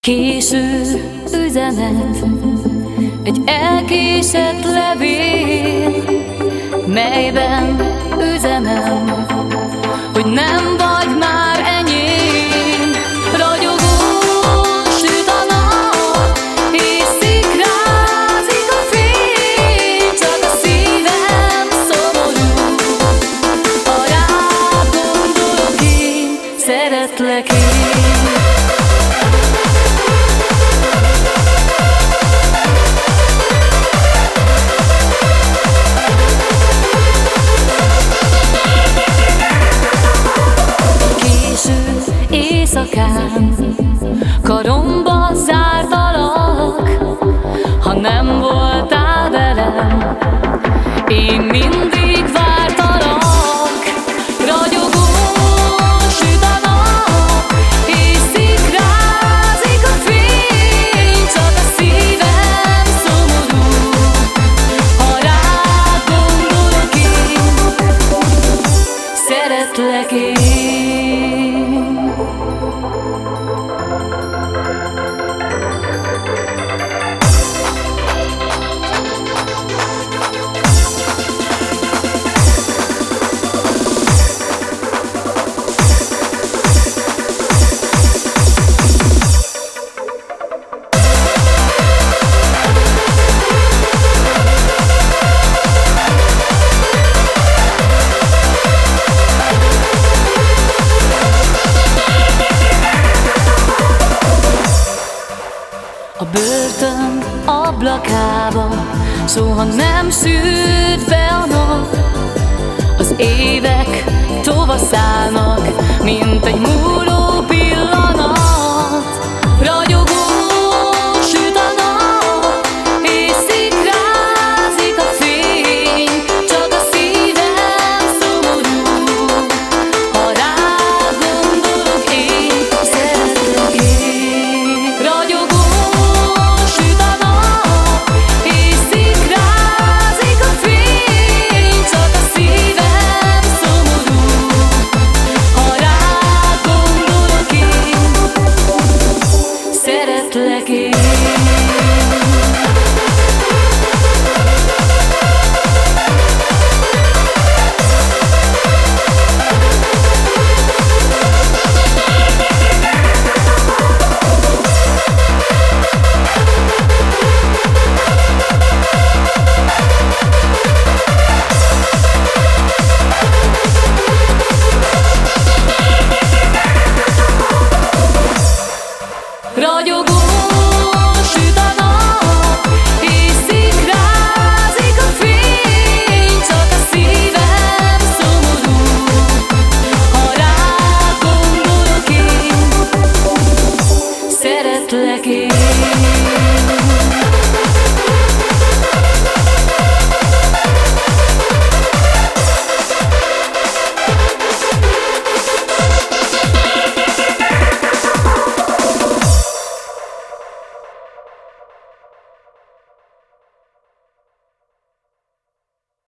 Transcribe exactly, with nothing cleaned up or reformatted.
Késő üzenet, egy elkésett levél, melyben üzenem, hogy nem vagy már enyém. Ragyogó süt a nap, és szikrázik a fény, csak a szívem szomorú, ha rád gondolok én, szeretlek én. Éjszakán karomba zártalak, ha nem voltál velem, én mindig vártalak. Ragyogó süt a nap, és szikrázik a fény, csak a szívem szomorú, ha rád gondolok én, szeretlek én. A börtön ablakába soha nem süt be a nap, az évek tovaszállnak, mint egy múló pillanat. Ragyogó süt a nap, és szikrázik a fény, csak a szívem szomorú, ha rád gondolok én, szeretlek én. Ragyogó szeretlek én. Ragyogó